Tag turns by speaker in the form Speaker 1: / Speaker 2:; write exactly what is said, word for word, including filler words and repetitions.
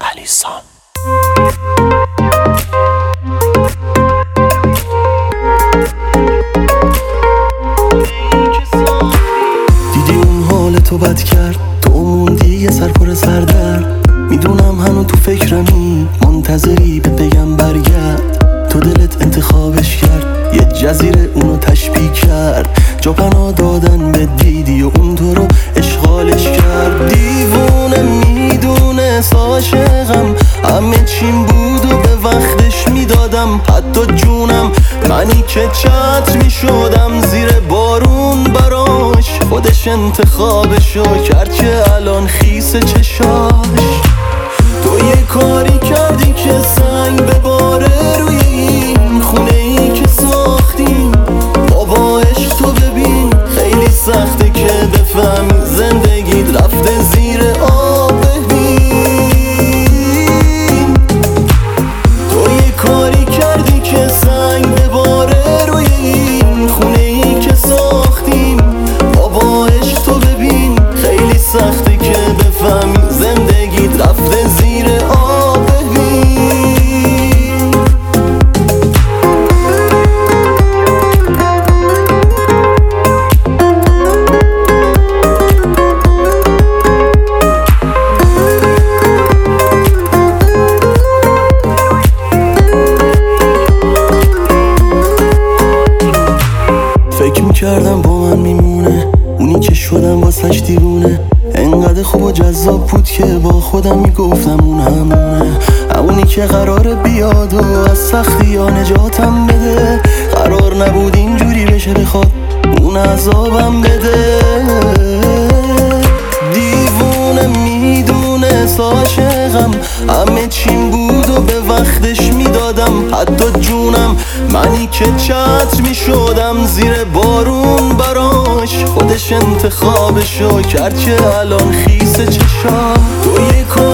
Speaker 1: علیسان.
Speaker 2: دیدی اون حال تو بد کرد، تو موندی یه سر پر سردرد. میدونم هنو تو فکرمی، منتظری به بگم برگرد. تو دلت انتخابش کرد، یه جزیره اونو تشبیه کرد. جا پناه دادن به دیدی و اون تو رو اشغالش کرد. دیوونه میدونه عاشقم، همه چیم بود و به وقتش میدادم. حتی جونم منی که چتر میشدم زیر بارون براش. خودش انتخابشو کرد که الان خیس چشاش. تو یه کاری کردی که سنگ بباره روی این خونه ای که ساختیم. بابا عشق تو ببین خیلی سخته که بفهمی زندگیت رفته زیر آب. ببین تو یه کاری کردی که سنگ بباره روی این خونه ای که ساختیم. بابا عشق تو ببین خیلی سخته که بفهمی زندگیت رفته زیر آب. فکر میکردم با من میمونه، اونی که شدم واسش دیوونه. انقدر خوب و جذاب بود که با خودم میگفتم اون همونه. اونی که قراره بیاد و از سختی ها نجاتم بده. قرار نبود اینجوری بشه بخواد اون عذابم بده. دیوونه میدونه عاشقم، همه چیم بود و به وقتش میدادم. حتی جونم منی که چتر میشدم زیر بارون براش. خودش انتخابشو کرد که الان خیس چشا. تو یه